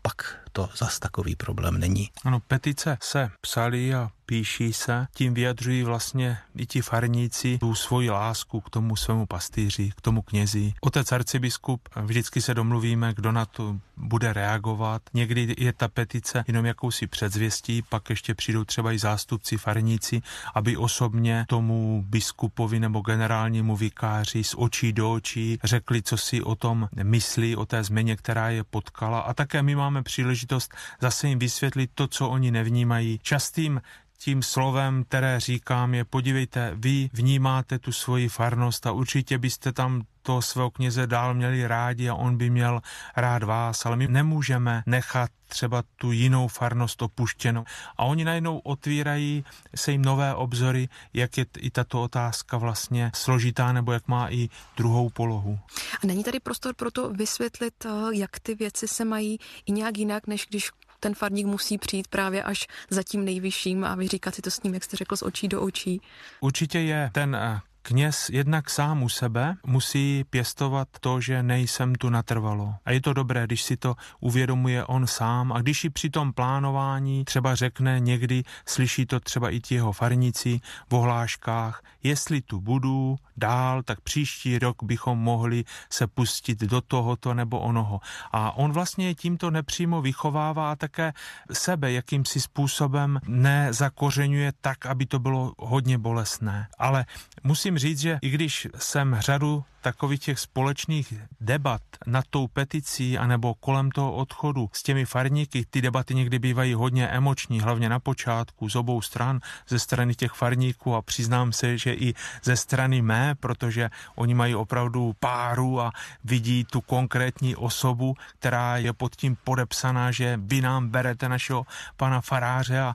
pak to zas takový problém není. Ano, petice se psaly a píší se, tím vyjadřují vlastně i ti farníci tu svoji lásku k tomu svému pastýři, k tomu knězi. Otec arcibiskup, vždycky se domluvíme, kdo na to bude reagovat. Někdy je ta petice jenom jakousi předzvěstí, pak ještě přijdou třeba i zástupci farníci, aby osobně tomu biskupovi nebo generálnímu vikáři z očí do očí řekli, co si o tom myslí, o té změně, která je potkala. A také my máme příležitost zase jim vysvětlit to, co oni nevnímají. Častým tím slovem, které říkám, je: podívejte, vy vnímáte tu svoji farnost a určitě byste tam toho svého kněze dál měli rádi a on by měl rád vás, ale my nemůžeme nechat třeba tu jinou farnost opuštěnou. A oni najednou otvírají se jim nové obzory, jak je i tato otázka vlastně složitá, nebo jak má i druhou polohu. A není tady prostor pro to vysvětlit, jak ty věci se mají i nějak jinak, než když ten farník musí přijít právě až za tím nejvyšším a vyříkat si to s ním, jak jste řekl, z očí do očí? Určitě je ten kněz jednak sám u sebe musí pěstovat to, že nejsem tu natrvalo. A je to dobré, když si to uvědomuje on sám a když i při tom plánování třeba řekne někdy, slyší to třeba i ti jeho farníci v ohláškách, jestli tu budu dál, tak příští rok bychom mohli se pustit do tohoto nebo onoho. A on vlastně tímto nepřímo vychovává a také sebe jakýmsi způsobem nezakořeňuje tak, aby to bylo hodně bolestné. Ale musím říct, že i když jsem řadu takových těch společných debat nad tou peticí anebo kolem toho odchodu s těmi farníky, ty debaty někdy bývají hodně emoční, hlavně na počátku z obou stran, ze strany těch farníků a přiznám se, že i ze strany mé, protože oni mají opravdu páru a vidí tu konkrétní osobu, která je pod tím podepsaná, že vy nám berete našeho pana faráře a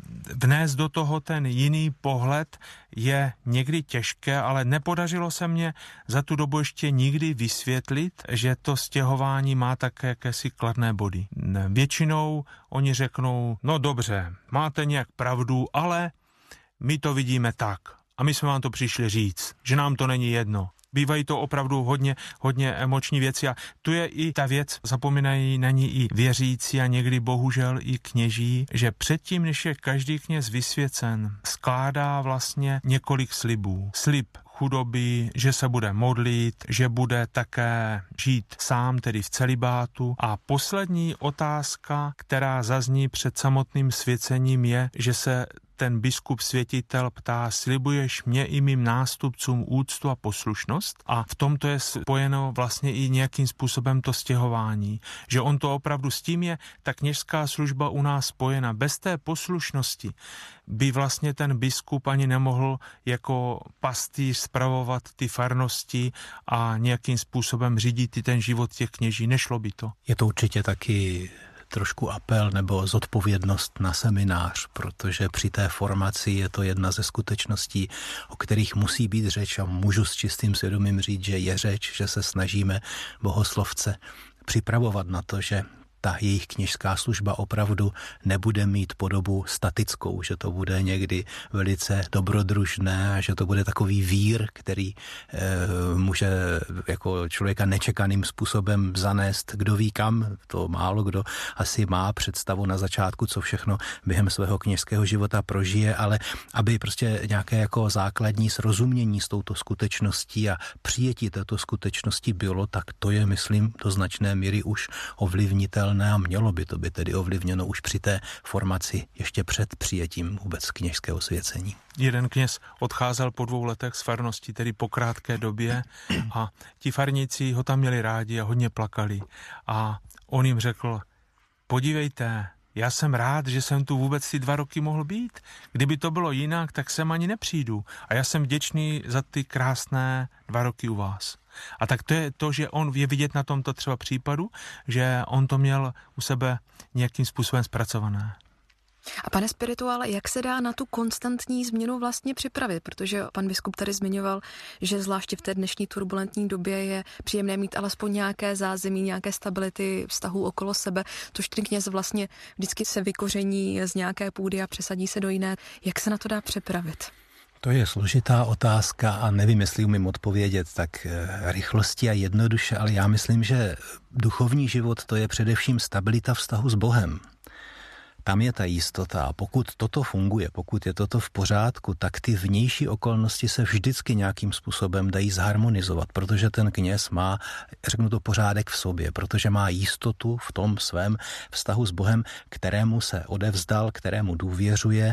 vnést do toho ten jiný pohled je někdy těžké, ale nepodařilo se mně za tu dobu ještě nikdy vysvětlit, že to stěhování má také jakési kladné body. Většinou oni řeknou, no dobře, máte nějak pravdu, ale my to vidíme tak a my jsme vám to přišli říct, že nám to není jedno. Bývají to opravdu hodně, hodně emoční věci a tu je i ta věc, zapomínají na ní i věřící a někdy bohužel i kněží, že předtím, než je každý kněz vysvěcen, skládá vlastně několik slibů. Slib chudoby, že se bude modlit, že bude také žít sám, tedy v celibátu. A poslední otázka, která zazní před samotným svěcením, je, že se ten biskup světitel ptá, slibuješ mě i mým nástupcům úctu a poslušnost? A v tomto je spojeno vlastně i nějakým způsobem to stěhování. Že on to opravdu s tím je, ta kněžská služba u nás spojena. Bez té poslušnosti by vlastně ten biskup ani nemohl jako pastýř spravovat ty farnosti a nějakým způsobem řídit i ten život těch kněží. Nešlo by to. Je to určitě taky trošku apel nebo zodpovědnost na seminář, protože při té formaci je to jedna ze skutečností, o kterých musí být řeč a můžu s čistým svědomím říct, že je řeč, že se snažíme bohoslovce připravovat na to, že ta jejich kněžská služba opravdu nebude mít podobu statickou, že to bude někdy velice dobrodružné a že to bude takový vír, který e, může jako člověka nečekaným způsobem zanést kdo ví kam. To málo kdo asi má představu na začátku, co všechno během svého kněžského života prožije, ale aby prostě nějaké jako základní srozumění s touto skutečností a přijetí této skutečnosti bylo, tak to je, myslím, do značné míry už ovlivnitel a mělo by to být tedy ovlivněno už při té formaci ještě před přijetím vůbec kněžského svěcení. Jeden kněz odcházel po dvou letech z farnosti, tedy po krátké době a ti farníci ho tam měli rádi a hodně plakali. A on jim řekl, podívejte, já jsem rád, že jsem tu vůbec ty dva roky mohl být. Kdyby to bylo jinak, tak sem ani nepřijdu. A já jsem vděčný za ty krásné dva roky u vás. A tak to je to, že on je vidět na tomto třeba případu, že on to měl u sebe nějakým způsobem zpracované. A pane spirituále, jak se dá na tu konstantní změnu vlastně připravit? Protože pan biskup tady zmiňoval, že zvláště v té dnešní turbulentní době je příjemné mít alespoň nějaké zázemí, nějaké stability vztahů okolo sebe, což ten kněz vlastně vždycky se vykoření z nějaké půdy a přesadí se do jiné. Jak se na to dá připravit? To je složitá otázka a nevím, jestli umím odpovědět tak rychlosti a jednoduše, ale já myslím, že duchovní život to je především stabilita vztahu s Bohem. Tam je ta jistota a pokud toto funguje, pokud je toto v pořádku, tak ty vnější okolnosti se vždycky nějakým způsobem dají zharmonizovat, protože ten kněz má, řeknu to, pořádek v sobě, protože má jistotu v tom svém vztahu s Bohem, kterému se odevzdal, kterému důvěřuje,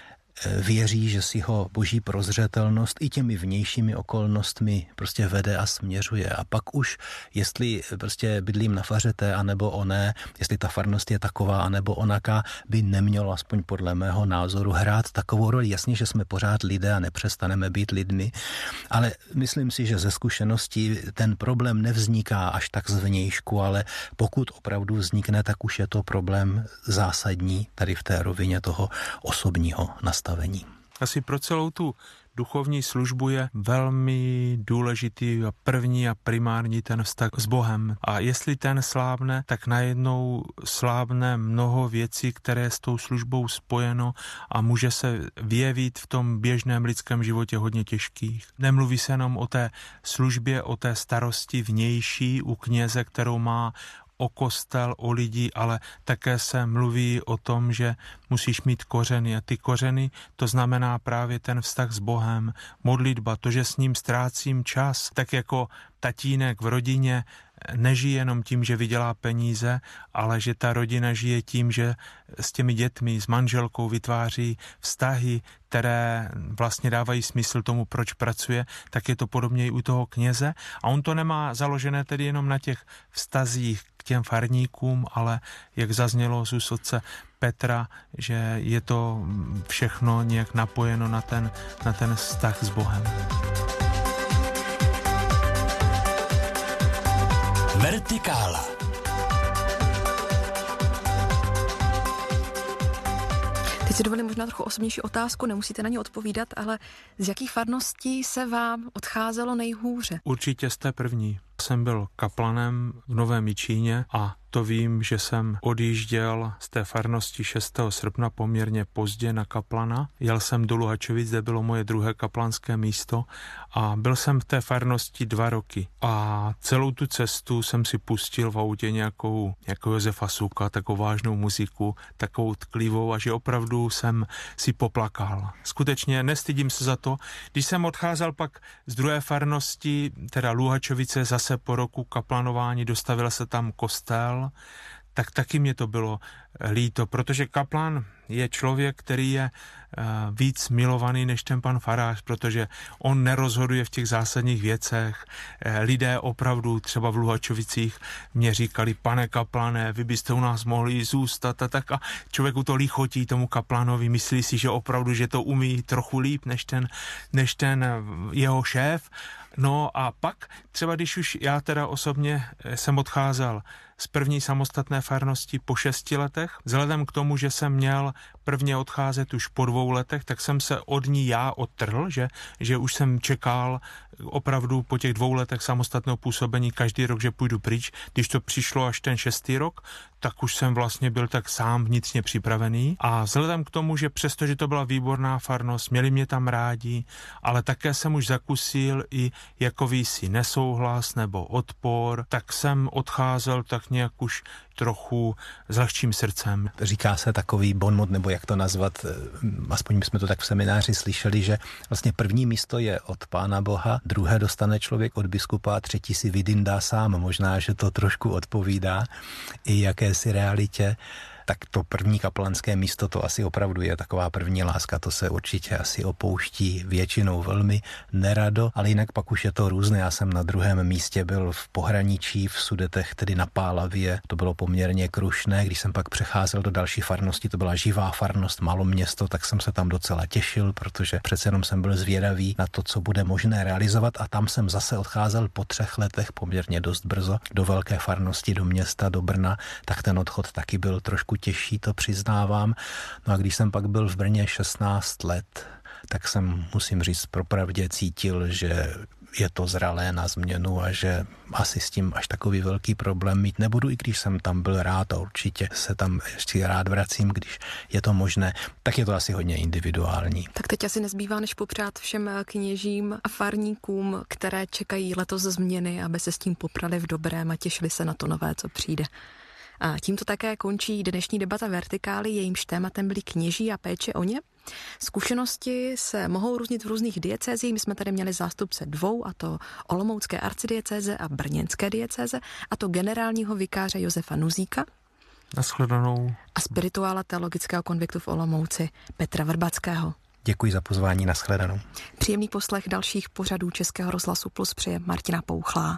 věří, že si ho boží prozřetelnost i těmi vnějšími okolnostmi prostě vede a směřuje. A pak už, jestli prostě bydlím na faře té, anebo oné, jestli ta farnost je taková, anebo onaká, by nemělo aspoň podle mého názoru hrát takovou roli. Jasně, že jsme pořád lidé a nepřestaneme být lidmi, ale myslím si, že ze zkušeností ten problém nevzniká až tak zvnějšku, ale pokud opravdu vznikne, tak už je to problém zásadní tady v té rovině toho osobního nastavení. Asi pro celou tu duchovní službu je velmi důležitý a první a primární ten vztah s Bohem. A jestli ten slábne, tak najednou slábne mnoho věcí, které je s tou službou spojeno a může se vyjevit v tom běžném lidském životě hodně těžkých. Nemluví se jenom o té službě, o té starosti vnější u kněze, kterou má o kostel, o lidi, ale také se mluví o tom, že musíš mít kořeny a ty kořeny, to znamená právě ten vztah s Bohem, modlitba, to, že s ním ztrácím čas, tak jako tatínek v rodině nežije jenom tím, že vydělá peníze, ale že ta rodina žije tím, že s těmi dětmi, s manželkou vytváří vztahy, které vlastně dávají smysl tomu, proč pracuje, tak je to podobně i u toho kněze. A on to nemá založené tedy jenom na těch vztazích k těm farníkům, ale jak zaznělo z úst otce Petra, že je to všechno nějak napojeno na ten, na ten vztah s Bohem. Vertikála. Teď si dovolím možná trochu osobnější otázku, nemusíte na ně odpovídat, ale z jakých farností se vám odcházelo nejhůře? Určitě jste první. Jsem byl kaplanem v Novém Jičíně a to vím, že jsem odjížděl z té farnosti šestého srpna poměrně pozdě na kaplana. Jel jsem do Luhačovic, kde bylo moje druhé kaplanské místo a byl jsem v té farnosti dva roky. A celou tu cestu jsem si pustil v autě nějakou, nějakou Josefa Suka, takovou vážnou muziku, takovou tklivou a že opravdu jsem si poplakal. Skutečně nestydím se za to. Když jsem odcházel pak z druhé farnosti, teda Luhačovice, zase po roku kaplanování, dostavil se tam kostel, tak taky mě to bylo líto, protože kaplan je člověk, který je uh, víc milovaný než ten pan farář, protože on nerozhoduje v těch zásadních věcech. Uh, lidé opravdu třeba v Luhačovicích mě říkali, pane kaplane, vy byste u nás mohli zůstat a tak a člověku to lichotí tomu kaplanovi, myslí si, že opravdu, že to umí trochu líp než ten, než ten jeho šéf. No a pak třeba když už já teda osobně jsem odcházel z první samostatné farnosti po šesti letech, vzhledem k tomu, že jsem měl prvně odcházet už po dvou letech, tak jsem se od ní já odtrhl, že, že už jsem čekal opravdu po těch dvou letech samostatného působení každý rok, že půjdu pryč. Když to přišlo až ten šestý rok, tak už jsem vlastně byl tak sám vnitřně připravený. A vzhledem k tomu, že přestože to byla výborná farnost, měli mě tam rádi, ale také jsem už zakusil i jakovýsi nesouhlas nebo odpor, tak jsem odcházel tak nějak už trochu s lehčím srdcem. Říká se takový bonmot, nebo jak to nazvat, aspoň jsme to tak v semináři slyšeli, že vlastně první místo je od Pána Boha, druhé dostane člověk od biskupa a třetí si vydyndá sám. Možná, že to trošku odpovídá i jakési realitě. Tak to první kaplanské místo, to asi opravdu je taková první láska, to se určitě asi opouští většinou velmi nerado, ale jinak pak už je to různé. Já jsem na druhém místě byl v pohraničí, v Sudetech, tedy na Pálavě, to bylo poměrně krušné. Když jsem pak přecházel do další farnosti, to byla živá farnost, malo město, tak jsem se tam docela těšil, protože přece jenom jsem byl zvědavý na to, co bude možné realizovat a tam jsem zase odcházel po třech letech poměrně dost brzo do velké farnosti, do města, do Brna, tak ten odchod taky byl trošku těžší, to přiznávám. No a když jsem pak byl v Brně šestnáct let, tak jsem, musím říct, popravdě cítil, že je to zralé na změnu a že asi s tím až takový velký problém mít nebudu, i když jsem tam byl rád a určitě se tam ještě rád vracím, když je to možné, tak je to asi hodně individuální. Tak teď asi nezbývá, než popřát všem kněžím a farníkům, které čekají letos změny, aby se s tím poprali v dobrém a těšili se na to nové, co přijde. A tímto také končí dnešní debata Vertikály, jejímž tématem byli kněží a péče o ně. Zkušenosti se mohou různit v různých diecézích. My jsme tady měli zástupce dvou, a to olomoucké arcidiecéze a brněnské diecéze, a to generálního vikáře Josefa Nuzíka. Nashledanou. A spirituála teologického konviktu v Olomouci Petra Vrbackého. Děkuji za pozvání, nashledanou. Příjemný poslech dalších pořadů Českého rozhlasu Plus přeje Martina Pouchlá.